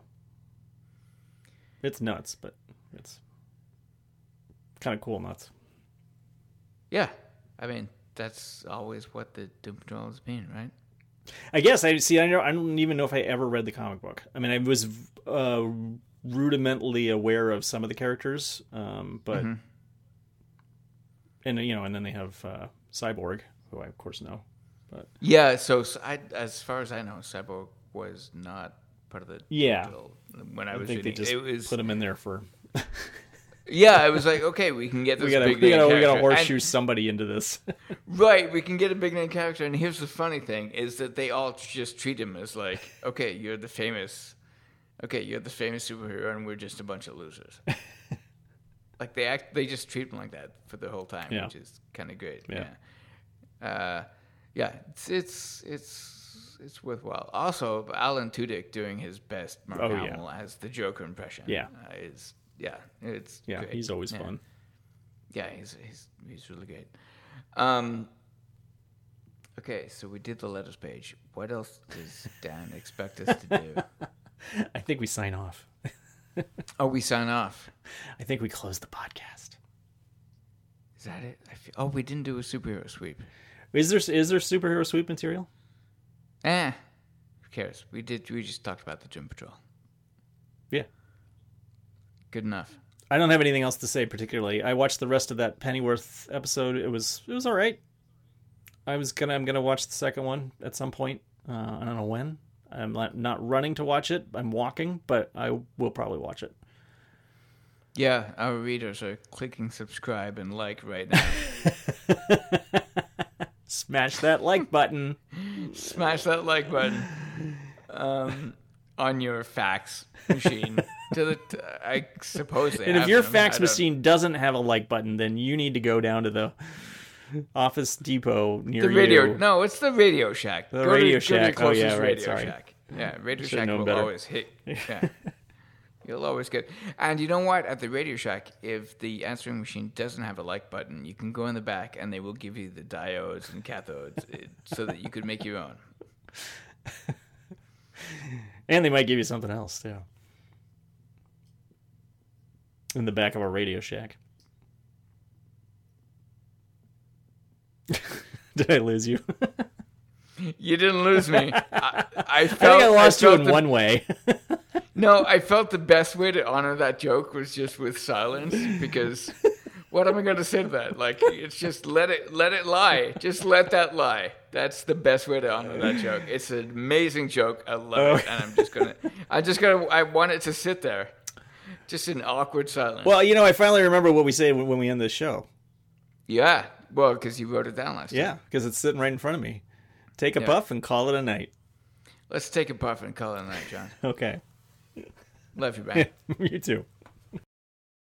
It's nuts, but it's kind of cool nuts. Yeah. I mean, that's always what the Doom Patrol has been, right? I guess I don't even know if I ever read the comic book. I mean, I was rudimentally aware of some of the characters, but and then they have Cyborg, who I of course know. But yeah, so as far as I know, Cyborg was not part of the Doom Patrol when I was think reading. they just put him in there for. Yeah, it was like, okay, we can get this big name character. We gotta horseshoe somebody into this. Right, we can get a big name character. And here's the funny thing, is that they all just treat him as like, okay, you're the famous superhero, and we're just a bunch of losers. Like, they just treat him like that for the whole time, which is kind of great. Yeah. It's worthwhile. Also, Alan Tudyk doing his best Mark Hamill as the Joker impression. It's great. He's always fun. Yeah, he's really great. Okay, so we did the letters page. What else does Dan expect us to do? I think we sign off. Oh, we sign off. I think we close the podcast. Is that it? We didn't do a superhero sweep. Is there superhero sweep material? Who cares? We just talked about the Doom Patrol. Yeah. Good enough. I don't have anything else to say particularly. I watched the rest of that Pennyworth episode. It was all right. I'm gonna watch the second one at some point. I don't know when. I'm not running to watch it. I'm walking, but I will probably watch it. Yeah, our readers are clicking subscribe and like right now. Smash that like button. Smash that like button on your fax machine. I suppose they and have if your them. fax machine doesn't have a like button, then you need to go down to the Office Depot near you. No, it's the Radio Shack. The Radio Shack. Go to your Oh, yeah, right. Radio Sorry. Shack. Yeah, Radio Should've Shack known will better. always hit. Yeah. You'll always get. And you know what? At the Radio Shack, if the answering machine doesn't have a like button, you can go in the back and they will give you the diodes and cathodes so that you could make your own. And they might give you something else, too. In the back of a Radio Shack. Did I lose you? You didn't lose me. I think I lost you in one way. No, I felt the best way to honor that joke was just with silence, because what am I going to say to that? Like, it's just let it lie. Just let that lie. That's the best way to honor that joke. It's an amazing joke. I love it, and I want it to sit there, just in awkward silence. Well, I finally remember what we say when we end this show. Yeah, well, because you wrote it down last time. Yeah, because it's sitting right in front of me. Take a puff and call it a night. Let's take a puff and call it a night, John. Okay. Love you, man. You too.